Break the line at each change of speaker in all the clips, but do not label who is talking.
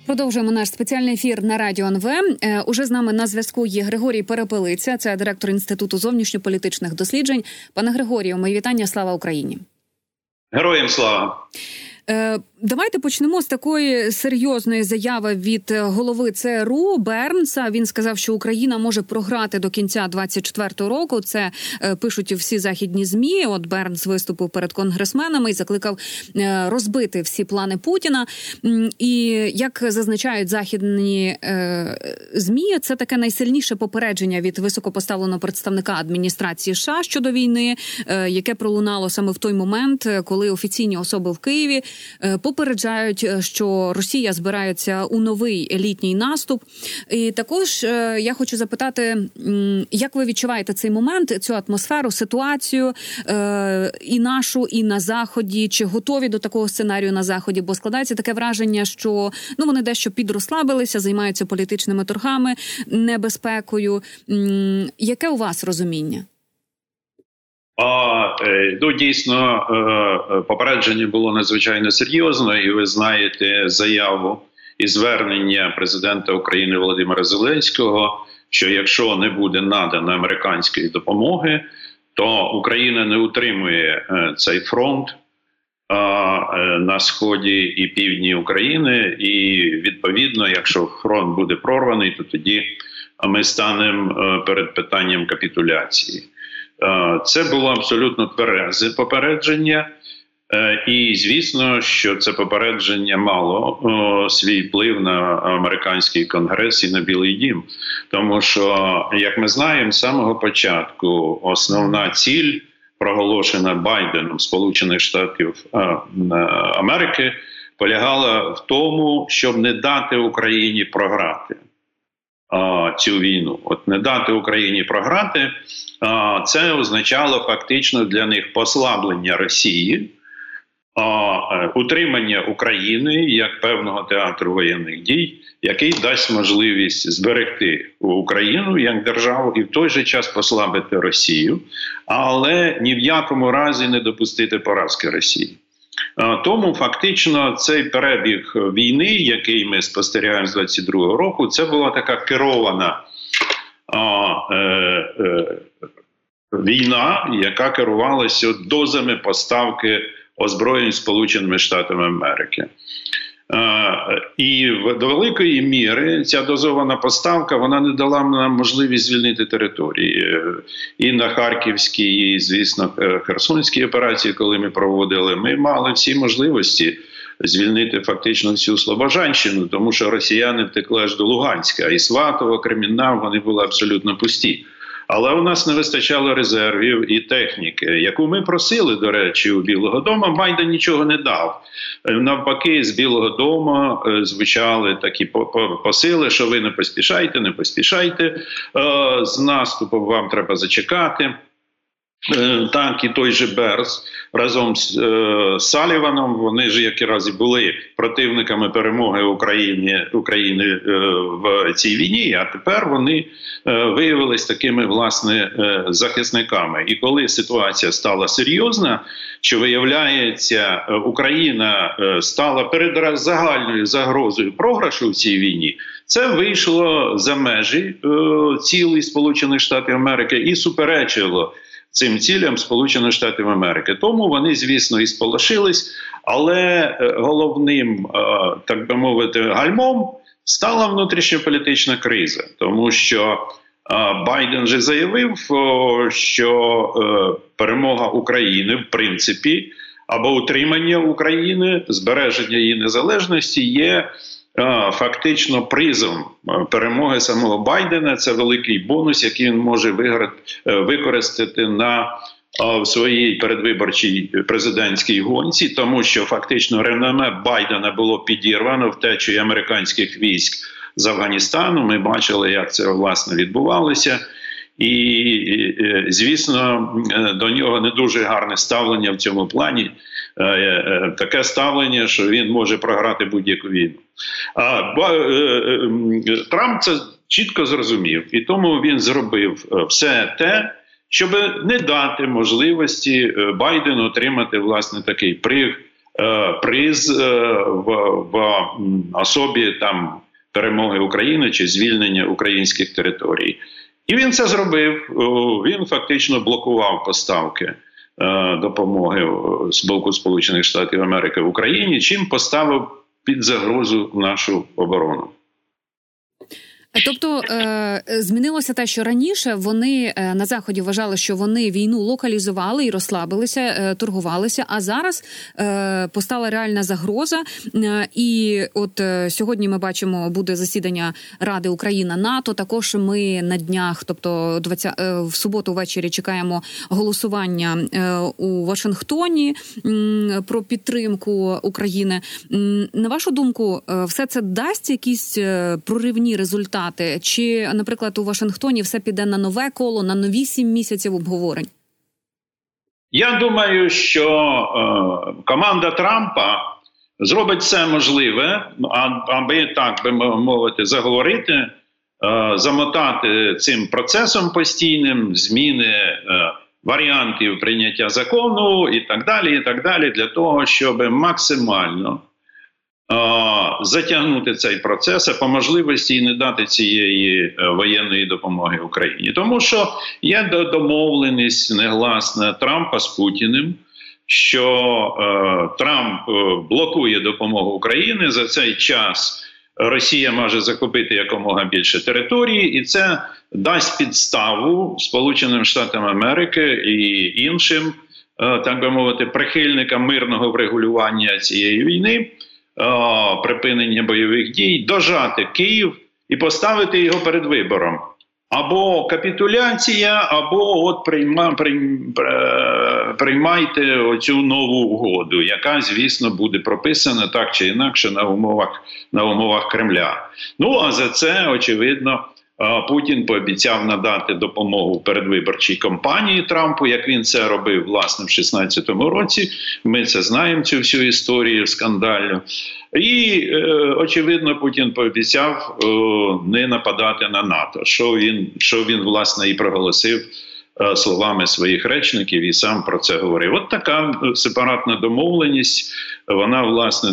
Продовжуємо наш спеціальний ефір на Радіо НВ. Уже з нами на зв'язку є Григорій Перепелиця, це директор Інституту зовнішньополітичних досліджень. Пане Григорію, мої вітання, слава Україні.
Героям слава.
Давайте почнемо з такої серйозної заяви від голови ЦРУ Бернса. Він сказав, що Україна може програти до кінця 2024 року. Це пишуть всі західні ЗМІ. От Бернс виступив перед конгресменами і закликав розбити всі плани Путіна. І як зазначають західні ЗМІ, це таке найсильніше попередження від високопоставленого представника адміністрації США щодо війни, яке пролунало саме в той момент, коли офіційні особи в Києві попереджають, що Росія збирається у новий літній наступ. І також я хочу запитати, як ви відчуваєте цей момент, цю атмосферу, ситуацію і нашу, і на Заході? Чи готові до такого сценарію на Заході? Бо складається таке враження, що вони дещо підрозслабилися, займаються політичними торгами, небезпекою. Яке у вас розуміння?
Дійсно, попередження було надзвичайно серйозно, і ви знаєте заяву і звернення президента України Володимира Зеленського, що якщо не буде надано американської допомоги, то Україна не утримує цей фронт на сході і півдні України, і відповідно, якщо фронт буде прорваний, то тоді ми станемо перед питанням капітуляції. Це було абсолютно тверезе попередження, і звісно, що це попередження мало свій вплив на американський конгрес і на Білий дім. Тому що, як ми знаємо, з самого початку основна ціль, проголошена Байденом Сполучених Штатів Америки, полягала в тому, щоб не дати Україні програти цю війну. От не дати Україні програти, це означало фактично для них послаблення Росії, утримання України як певного театру воєнних дій, який дасть можливість зберегти Україну як державу і в той же час послабити Росію, але ні в якому разі не допустити поразки Росії. Тому фактично цей перебіг війни, який ми спостерігаємо з 22-го року, це була така керована війна, яка керувалася дозами поставки озброєнь Сполученими Штатами Америки. І до великої міри ця дозована поставка, вона не дала нам можливість звільнити території. І на Харківській, і, звісно, Херсонській операції, коли ми проводили, ми мали всі можливості звільнити фактично всю Слобожанщину, тому що росіяни втекли аж до Луганська. І Сватово, Кремінна, вони були абсолютно пусті. Але у нас не вистачало резервів і техніки, яку ми просили, до речі, у Білого дому. Байден нічого не дав. Навпаки, з Білого дому звучали такі посили, що ви не поспішайте, з наступом вам треба зачекати. Так, і той же Бернс разом з Саліваном, вони ж якраз і були противниками перемоги України в цій війні, а тепер вони виявились такими, власне, захисниками. І коли ситуація стала серйозна, що, виявляється, Україна стала перед загальною загрозою програшу в цій війні, це вийшло за межі цілей Сполучених Штатів Америки і суперечило цим цілям Сполучених Штатів Америки. Тому вони, звісно, і сполошились, але головним, так би мовити, гальмом стала внутрішньополітична криза. Тому що Байден же заявив, що перемога України, в принципі, або утримання України, збереження її незалежності є фактично призом перемоги самого Байдена. Це великий бонус, який він може використати в своїй передвиборчій президентській гонці, тому що фактично реноме Байдена було підірвано втечею американських військ з Афганістану. Ми бачили, як це, власне, відбувалося. І, звісно, до нього не дуже гарне ставлення в цьому плані. Таке ставлення, що він може програти будь-яку війну. Трамп це чітко зрозумів. І тому він зробив все те, щоб не дати можливості Байдену отримати, власне, такий приз в особі там перемоги України чи звільнення українських територій. І він це зробив. Він фактично блокував поставки допомоги з боку Сполучених Штатів Америки в Україні, чим поставив під загрозу нашу оборону.
Тобто змінилося те, що раніше вони на Заході вважали, що вони війну локалізували і розслабилися, торгувалися, а зараз постала реальна загроза. І от сьогодні ми бачимо, буде засідання Ради Україна-НАТО. Також ми на днях, тобто в суботу ввечері чекаємо голосування у Вашингтоні про підтримку України. На вашу думку, все це дасть якісь проривні результати? Чи, наприклад, у Вашингтоні все піде на нове коло, на нові 7 місяців обговорень?
Я думаю, що команда Трампа зробить все можливе, аби, так би мовити, заговорити, замотати цим процесом постійним, зміни варіантів прийняття закону і так далі, для того, щоб максимально затягнути цей процес, а по можливості і не дати цієї воєнної допомоги Україні. Тому що є домовленість негласна Трампа з Путіним, що Трамп блокує допомогу Україні. За цей час Росія може захопити якомога більше території, і це дасть підставу Сполученим Штатам Америки і іншим, так би мовити, прихильникам мирного врегулювання цієї війни, припинення бойових дій, дожати Київ і поставити його перед вибором. Або капітуляція, або от приймайте оцю нову угоду, яка, звісно, буде прописана так чи інакше на умовах Кремля. Ну, а за це, очевидно, Путін пообіцяв надати допомогу в передвиборчій кампанії Трампу, як він це робив, власне, в 2016 році. Ми це знаємо, цю всю історію скандальну. І, очевидно, Путін пообіцяв не нападати на НАТО, що він, власне, і проголосив словами своїх речників і сам про це говорив. От така сепаратна домовленість, вона, власне,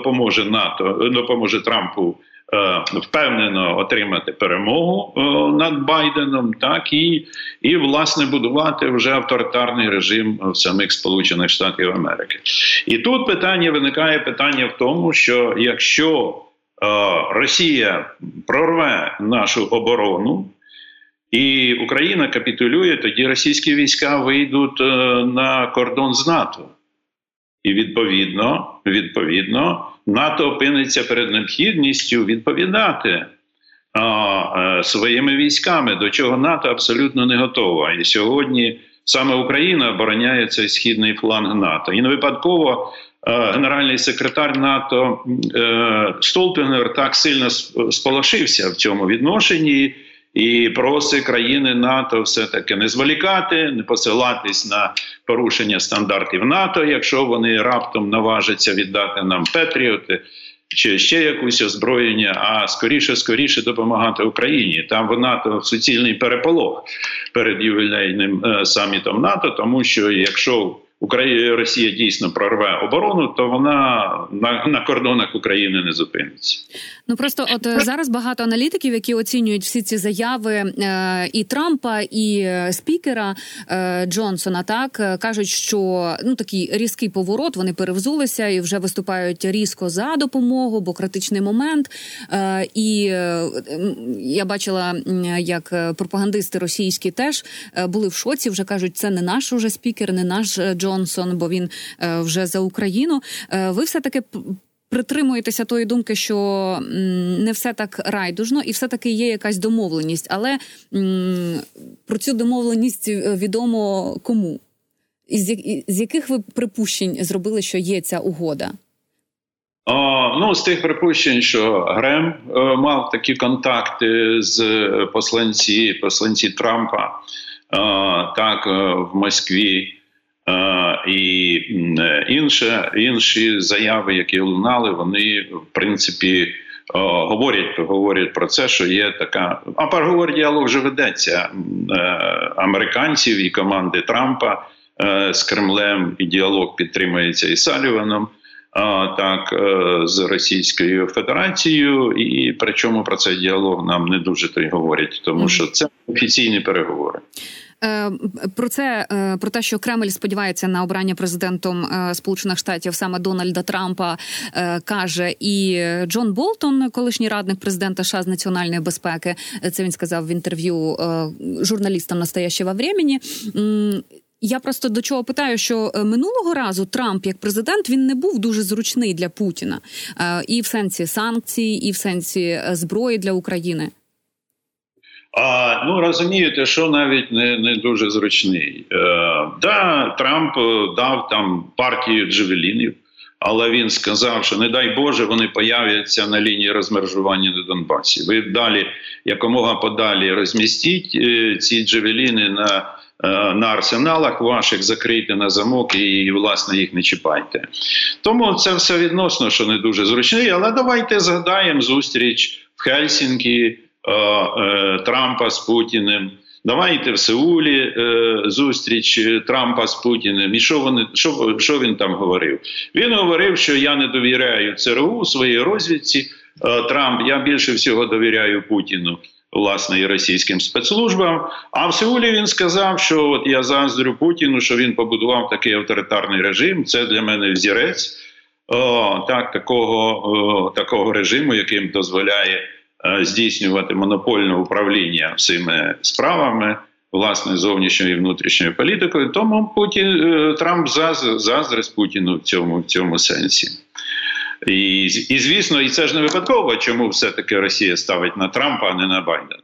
допоможе Трампу впевнено отримати перемогу над Байденом, так, і власне будувати вже авторитарний режим в самих Сполучених Штатів Америки. І тут виникає питання в тому, що якщо Росія прорве нашу оборону і Україна капітулює, тоді російські війська вийдуть на кордон з НАТО. І відповідно, НАТО опиниться перед необхідністю відповідати своїми військами, до чого НАТО абсолютно не готова. І сьогодні саме Україна обороняє цей східний фланг НАТО. І не випадково генеральний секретар НАТО Столтенгер так сильно сполошився в цьому відношенні і просить країни НАТО все-таки не зволікати, не посилатись на порушення стандартів НАТО, якщо вони раптом наважаться віддати нам Петріоти чи ще якусь озброєння, а скоріше допомагати Україні. Там в НАТО суцільний переполох перед ювілейним самітом НАТО, тому що якщо Росія дійсно прорве оборону, то вона на кордонах України не зупиниться.
Ну просто от зараз багато аналітиків, які оцінюють всі ці заяви і Трампа, і спікера Джонсона, так, кажуть, що такий різкий поворот, вони перевзулися і вже виступають різко за допомогу, бо критичний момент. І я бачила, як пропагандисти російські теж були в шоці, вже кажуть, це не наш уже спікер, не наш Джонсон, бо він вже за Україну. Ви все-таки притримуєтеся тої думки, що не все так райдужно і все-таки є якась домовленість. Але про цю домовленість відомо кому? З яких ви припущень зробили, що є ця угода?
З тих припущень, що Грем мав такі контакти з посланці Трампа, так, в Москві, і інші заяви, які лунали, вони, в принципі, говорять про це, що є така... А переговор, діалог вже ведеться американців і команди Трампа з Кремлем, і діалог підтримується і Саліваном. з Російською Федерацією, і причому про цей діалог нам не дуже то й говорять, тому що це офіційні переговори.
Про те, що Кремль сподівається на обрання президентом Сполучених Штатів саме Дональда Трампа, каже і Джон Болтон, колишній радник президента США з національної безпеки. Це він сказав в інтерв'ю журналістам «Настоящего времени». Я просто до чого питаю, що минулого разу Трамп як президент, він не був дуже зручний для Путіна. І в сенсі санкцій, і в сенсі зброї для України.
Розумієте, що навіть не дуже зручний. Трамп дав там партію джавелінів, але він сказав, що не дай Боже, вони появляться на лінії розмежування на Донбасі. Ви далі, якомога подалі розмістіть ці джавеліни на арсеналах ваших, закрийте на замок і, власне, їх не чіпайте. Тому це все відносно, що не дуже зручний, але давайте згадаємо зустріч в Хельсінкі Трампа з Путіним. Давайте в Сеулі зустріч Трампа з Путіним. І що він там говорив? Він говорив, що я не довіряю ЦРУ, своїй розвідці. Трамп, я більше всього довіряю Путіну, власне, і російським спецслужбам. А в Сеулі він сказав, що от я заздрю Путіну, що він побудував такий авторитарний режим. Це для мене взірець такого режиму, яким дозволяє здійснювати монопольне управління всіми справами, власне, зовнішньою і внутрішньою політикою. Тому Трамп заздрить Путіну в цьому сенсі. І звісно, і це ж не випадково, чому все-таки Росія ставить на Трампа, а не на Байдена.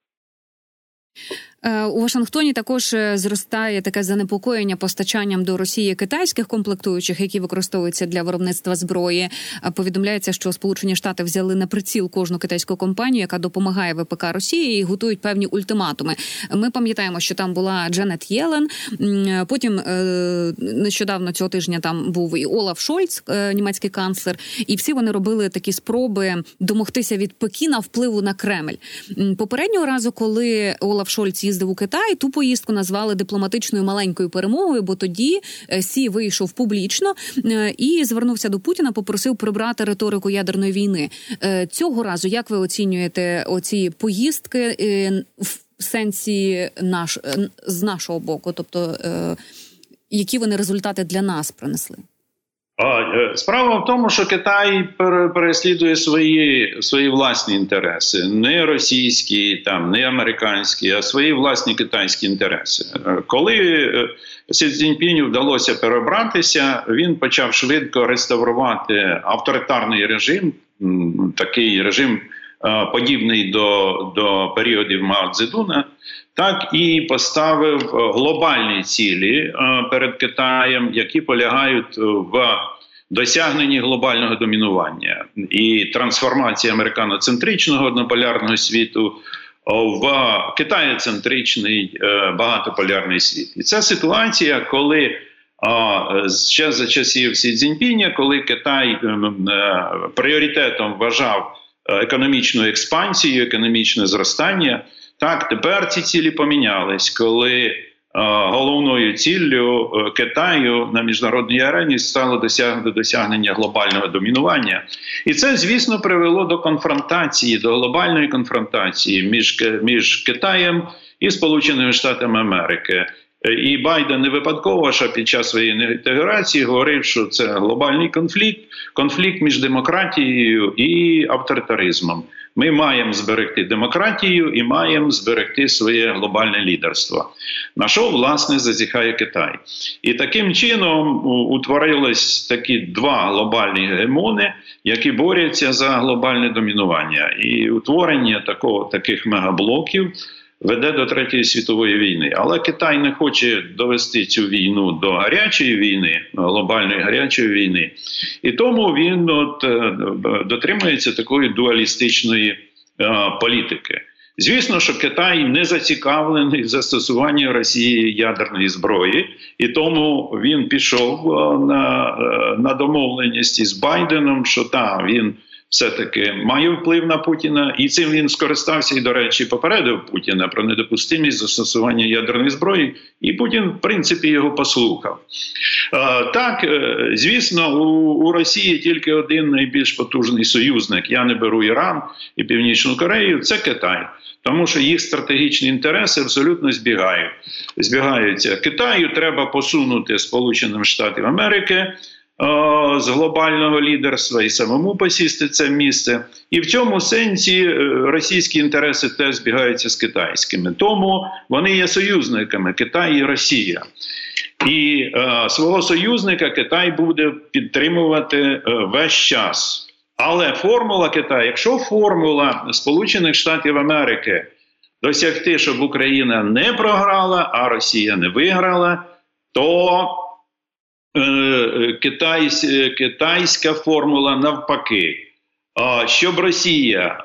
У Вашингтоні також зростає таке занепокоєння постачанням до Росії китайських комплектуючих, які використовуються для виробництва зброї. Повідомляється, що Сполучені Штати взяли на приціл кожну китайську компанію, яка допомагає ВПК Росії, і готують певні ультиматуми. Ми пам'ятаємо, що там була Дженет Єлен, потім нещодавно цього тижня там був і Олаф Шольц, німецький канцлер, і всі вони робили такі спроби домогтися від Пекіна впливу на Кремль. Попереднього разу, коли Олаф Шольц їздив у Китай, ту поїздку назвали дипломатичною маленькою перемогою, бо тоді Сі вийшов публічно і звернувся до Путіна, попросив прибрати риторику ядерної війни. Цього разу, як ви оцінюєте оці поїздки в сенсі з нашого боку? Тобто, які вони результати для нас принесли?
Справа в тому, що Китай переслідує свої власні інтереси. Не російські, не американські, а свої власні китайські інтереси. Коли Сі Цзіньпіню вдалося перебратися, він почав швидко реставрувати авторитарний режим, такий режим, подібний до періодів Мао Цзедуна, так і поставив глобальні цілі перед Китаєм, які полягають в досягненні глобального домінування і трансформації американоцентричного однополярного світу в китаєцентричний багатополярний світ. І це ситуація, коли ще за часів Сі Цзіньпіня, коли Китай пріоритетом вважав економічну експансію, економічне зростання, так, тепер ці цілі помінялись, коли головною ціллю Китаю на міжнародній арені стало досягнення глобального домінування. І це, звісно, привело до конфронтації, до глобальної конфронтації між Китаєм і Сполученими Штатами Америки. І Байден не випадково, що під час своєї інтеграції говорив, що це глобальний конфлікт між демократією і авторитаризмом. Ми маємо зберегти демократію і маємо зберегти своє глобальне лідерство. На що, власне, зазіхає Китай. І таким чином утворились такі два глобальні гегемони, які борються за глобальне домінування. І утворення таких мегаблоків веде до Третьої світової війни. Але Китай не хоче довести цю війну до гарячої війни, глобальної гарячої війни. І тому він дотримується такої дуалістичної політики. Звісно, що Китай не зацікавлений в застосуванні Росії ядерної зброї, і тому він пішов на домовленості з Байденом, що він все-таки має вплив на Путіна, і цим він скористався і, до речі, попередив Путіна про недопустимість застосування ядерної зброї, і Путін, в принципі, його послухав. Так, звісно, у Росії тільки один найбільш потужний союзник, я не беру Іран і Північну Корею, це Китай. Тому що їх стратегічні інтереси абсолютно збігаються. Китаю треба посунути Сполученим Штатам Америки з глобального лідерства і самому посісти це місце. І в цьому сенсі російські інтереси теж збігаються з китайськими. Тому вони є союзниками, Китай і Росія. І свого союзника Китай буде підтримувати весь час. Але формула Китаю, якщо формула Сполучених Штатів Америки досягти, щоб Україна не програла, а Росія не виграла, то китайська формула навпаки, щоб Росія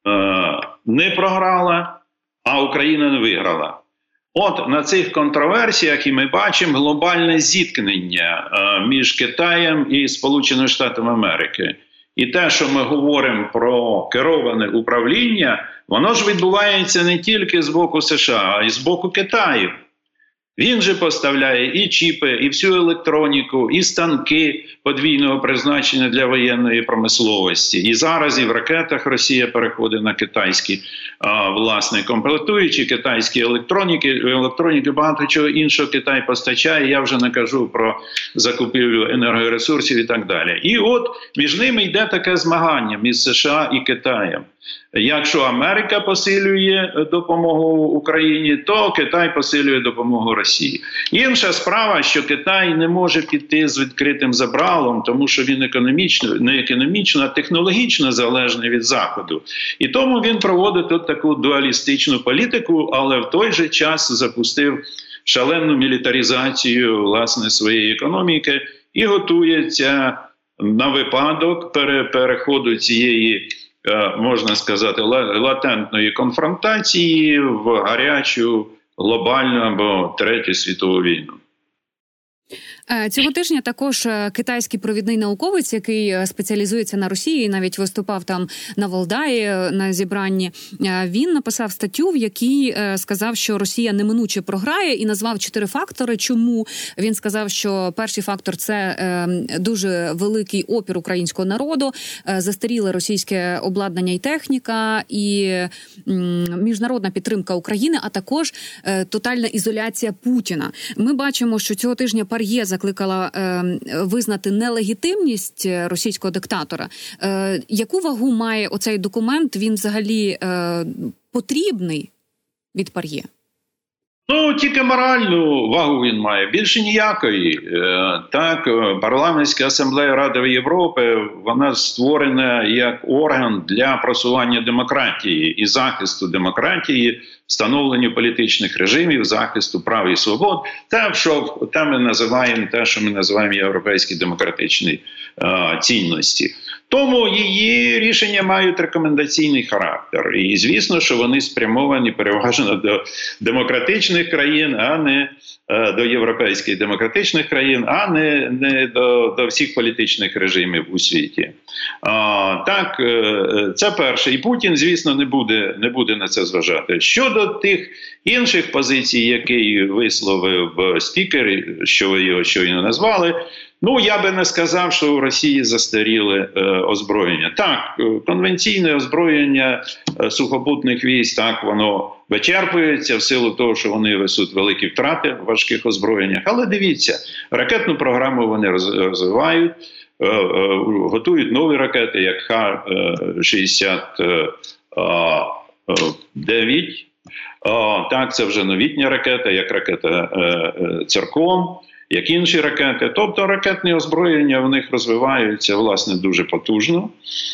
не програла, а Україна не виграла. От на цих контроверсіях і ми бачимо глобальне зіткнення між Китаєм і Сполученими Штатами Америки. І те, що ми говоримо про кероване управління, воно ж відбувається не тільки з боку США, а й з боку Китаю. Він же поставляє і чіпи, і всю електроніку, і станки подвійного призначення для воєнної промисловості. І зараз і в ракетах Росія переходить на китайські власне комплектуючі, китайські електроніки, багато чого іншого Китай постачає. Я вже не кажу про закупівлю енергоресурсів і так далі. І от між ними йде таке змагання між США і Китаєм. Якщо Америка посилює допомогу Україні, то Китай посилює допомогу Росії. Інша справа, що Китай не може піти з відкритим забралом, тому що він не економічно, а технологічно залежний від Заходу. І тому він проводить тут таку дуалістичну політику, але в той же час запустив шалену мілітаризацію власне своєї економіки і готується на випадок переходу цієї, можна сказати, латентної конфронтації в гарячу, глобальну або Третю світову війну.
Цього тижня також китайський провідний науковець, який спеціалізується на Росії, навіть виступав там на Валдаї на зібранні, він написав статтю, в якій сказав, що Росія неминуче програє, і назвав 4 фактори. Чому? Він сказав, що перший фактор – це дуже великий опір українського народу, застаріле російське обладнання і техніка, і міжнародна підтримка України, а також тотальна ізоляція Путіна. Ми бачимо, що цього тижня ПАРЄ закликала визнати нелегітимність російського диктатора. Яку вагу має оцей документ? Він взагалі потрібний від ПАРЄ?
Ну, тільки моральну вагу він має, більше ніякої. Так, Парламентська асамблея Ради Європи, вона створена як орган для просування демократії і захисту демократії, встановленню політичних режимів, захисту прав і свобод. Там ми називаємо те, що ми називаємо європейські демократичні цінності. Тому її рішення мають рекомендаційний характер. І звісно, що вони спрямовані переважно до демократичних країн, а не до європейських демократичних країн, а не до всіх політичних режимів у світі. Так, це перше. І Путін, звісно, не буде на це зважати. Щодо тих інших позицій, які висловив спікер, що ви його щойно назвали, ну, я би не сказав, що у Росії застаріле озброєння. Так, конвенційне озброєння сухопутних військ, так, воно вичерпується в силу того, що вони несуть великі втрати в важких озброєннях. Але дивіться, ракетну програму вони розвивають, готують нові ракети, як Х-69. Так, це вже новітня ракета, як ракета «Циркон», як інші ракети. Тобто ракетні озброєння в них розвиваються, власне, дуже потужно.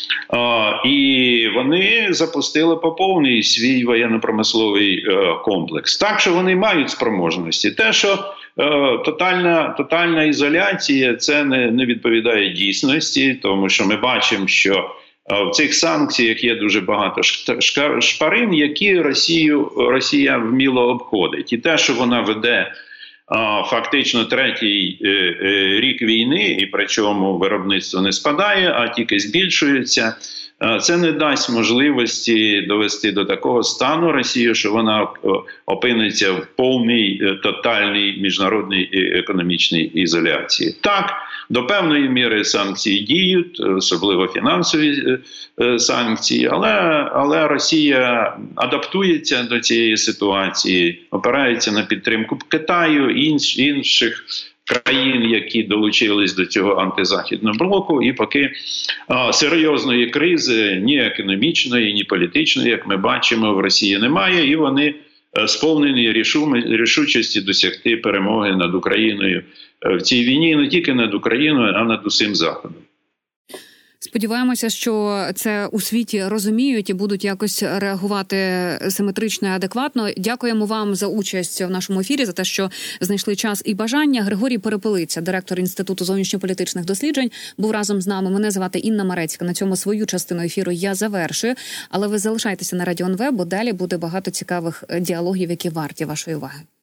І вони запустили по повній свій воєнно-промисловий комплекс. Так, що вони мають спроможності. Те, що тотальна ізоляція, це не відповідає дійсності, тому що ми бачимо, що в цих санкціях є дуже багато шпарин, які Росія вміло обходить. І те, що вона веде фактично третій рік війни, і причому виробництво не спадає, а тільки збільшується. Це не дасть можливості довести до такого стану Росію, що вона опиниться в повній, тотальній міжнародній економічній ізоляції. Так, до певної міри санкції діють, особливо фінансові санкції, але Росія адаптується до цієї ситуації, опирається на підтримку Китаю і інших країн, які долучились до цього антизахідного блоку, і поки серйозної кризи ні економічної, ні політичної, як ми бачимо, в Росії немає, і вони сповнені рішучості досягти перемоги над Україною в цій війні, не тільки над Україною, а над усім Заходом.
Сподіваємося, що це у світі розуміють і будуть якось реагувати симетрично і адекватно. Дякуємо вам за участь в нашому ефірі, за те, що знайшли час і бажання. Григорій Перепелиця, директор Інституту зовнішньополітичних досліджень, був разом з нами. Мене звати Інна Марецька. На цьому свою частину ефіру я завершую. Але ви залишайтеся на Радіо НВ, бо далі буде багато цікавих діалогів, які варті вашої уваги.